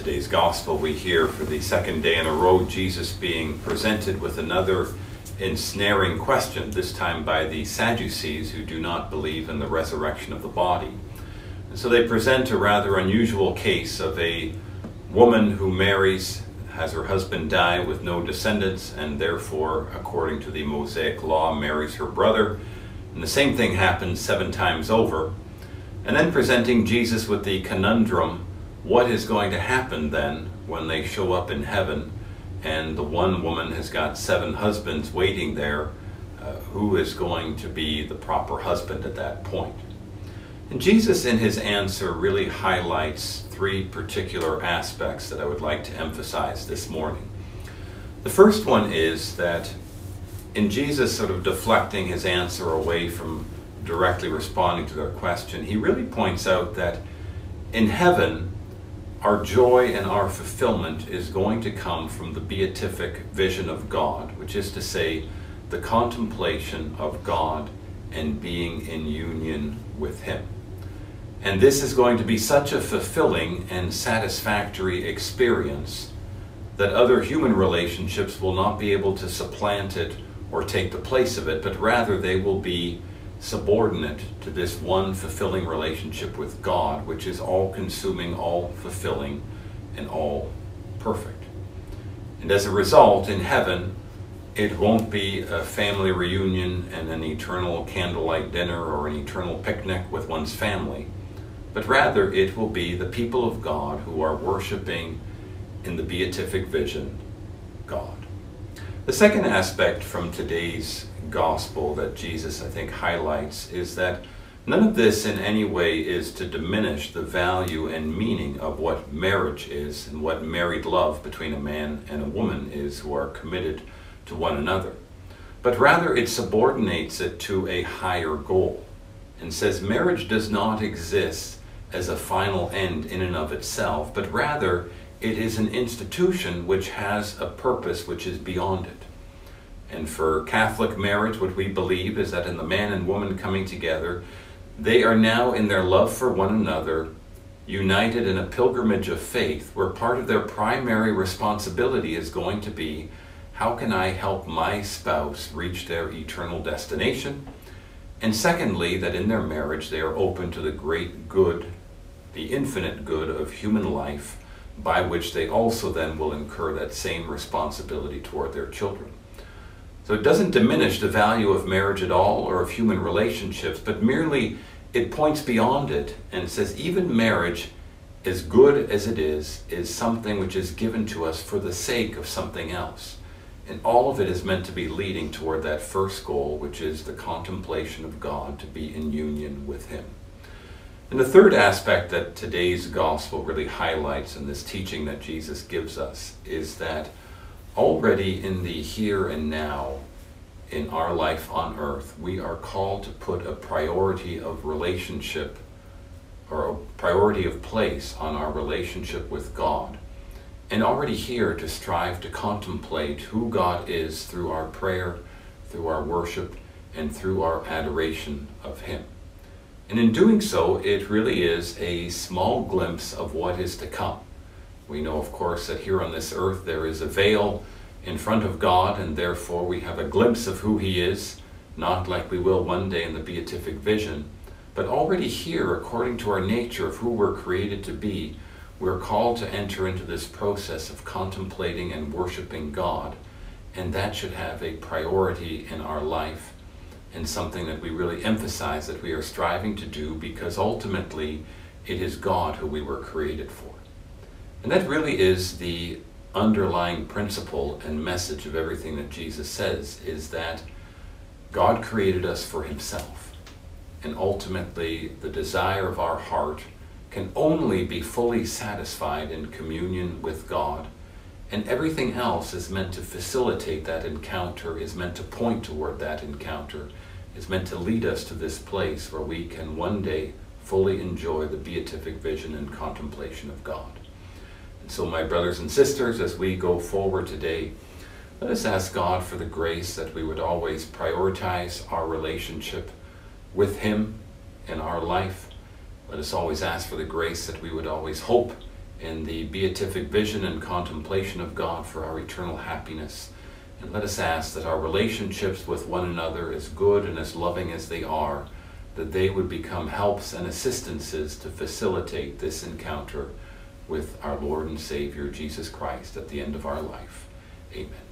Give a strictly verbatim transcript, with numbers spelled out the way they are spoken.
today's gospel, we hear for the second day in a row Jesus being presented with another ensnaring question, this time by the Sadducees, who do not believe in the resurrection of the body. And so they present a rather unusual case of a woman who marries, has her husband die with no descendants, and therefore, according to the Mosaic law, marries her brother. And the same thing happens seven times over. And then presenting Jesus with the conundrum, what is going to happen then when they show up in heaven and the one woman has got seven husbands waiting there? Uh, who is going to be the proper husband at that point? And Jesus in his answer really highlights three particular aspects that I would like to emphasize this morning. The first one is that in Jesus sort of deflecting his answer away from directly responding to their question, he really points out that in heaven, our joy and our fulfillment is going to come from the beatific vision of God, which is to say, the contemplation of God and being in union with him. And this is going to be such a fulfilling and satisfactory experience that other human relationships will not be able to supplant it or take the place of it, but rather they will be subordinate to this one fulfilling relationship with God, which is all-consuming, all-fulfilling, and all-perfect. And as a result, in heaven, it won't be a family reunion and an eternal candlelight dinner or an eternal picnic with one's family, but rather it will be the people of God who are worshiping in the beatific vision God. The second aspect from today's gospel that Jesus, I think, highlights is that none of this in any way is to diminish the value and meaning of what marriage is and what married love between a man and a woman is who are committed to one another. But rather it subordinates it to a higher goal and says marriage does not exist as a final end in and of itself, but rather it is an institution which has a purpose which is beyond it. And for Catholic marriage, what we believe is that in the man and woman coming together, they are now in their love for one another, united in a pilgrimage of faith, where part of their primary responsibility is going to be, how can I help my spouse reach their eternal destination? And secondly, that in their marriage they are open to the great good, the infinite good of human life, by which they also then will incur that same responsibility toward their children. So it doesn't diminish the value of marriage at all or of human relationships, but merely it points beyond it and says even marriage, as good as it is, is something which is given to us for the sake of something else. And all of it is meant to be leading toward that first goal, which is the contemplation of God, to be in union with him. And the third aspect that today's gospel really highlights in this teaching that Jesus gives us is that already in the here and now, in our life on earth, we are called to put a priority of relationship or a priority of place on our relationship with God. And already here to strive to contemplate who God is through our prayer, through our worship, and through our adoration of him. And in doing so, it really is a small glimpse of what is to come. We know, of course, that here on this earth there is a veil in front of God, and therefore we have a glimpse of who he is, not like we will one day in the beatific vision, but already here, according to our nature of who we're created to be, we're called to enter into this process of contemplating and worshiping God, and that should have a priority in our life and something that we really emphasize that we are striving to do, because ultimately it is God who we were created for. And that really is the underlying principle and message of everything that Jesus says, is that God created us for himself. And ultimately, the desire of our heart can only be fully satisfied in communion with God. And everything else is meant to facilitate that encounter, is meant to point toward that encounter, is meant to lead us to this place where we can one day fully enjoy the beatific vision and contemplation of God. And so, my brothers and sisters, as we go forward today, let us ask God for the grace that we would always prioritize our relationship with him in our life. Let us always ask for the grace that we would always hope in the beatific vision and contemplation of God for our eternal happiness. And let us ask that our relationships with one another, as good and as loving as they are, that they would become helps and assistances to facilitate this encounter with our Lord and Savior, Jesus Christ, at the end of our life. Amen.